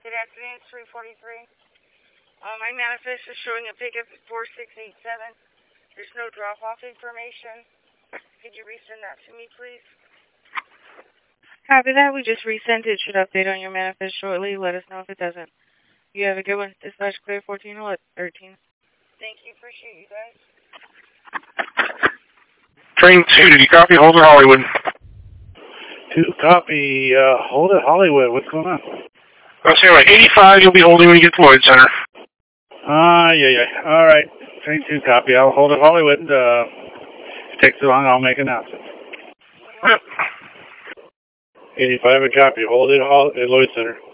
Good afternoon, it's 343. My manifest is showing a pickup at 4687. There's no drop-off information. Could you resend that to me, please? Copy that. We just resent it. Should update on your manifest shortly. Let us know if it doesn't. You have a good one. Dispatch clear 14 or 13. Thank you. Appreciate you guys. Train 2, did you copy Holder Hollywood? 2 copy, Holder Hollywood. What's going on? I'll say like 85 you'll be holding when you get to Lloyd Center. Yeah. All right. Train 2 copy. I'll hold it Hollywood. If it takes too long, I'll make an announcement. Yep. 85 a copy. Hold it at Lloyd Center.